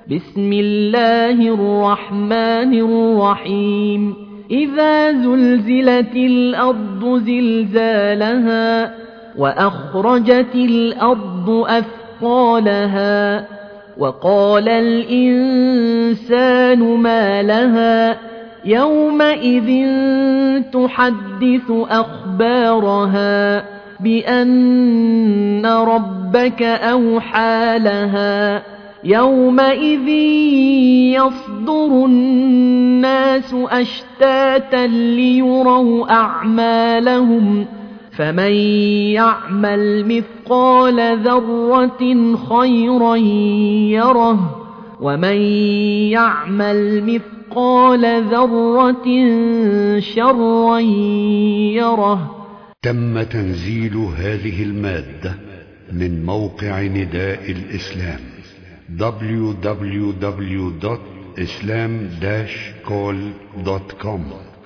بسم الله الرحمن الرحيم إذا زلزلت الأرض زلزالها وأخرجت الأرض أثقالها وقال الإنسان ما لها يومئذ تحدث أخبارها بأن ربك أوحى لها يومئذ يصدر الناس أشتاتا ليروا أعمالهم فمن يعمل مثقال ذرة خيرا يره ومن يعمل مثقال ذرة شرا يره. تم تنزيل هذه المادة من موقع نداء الإسلام www.islam-call.com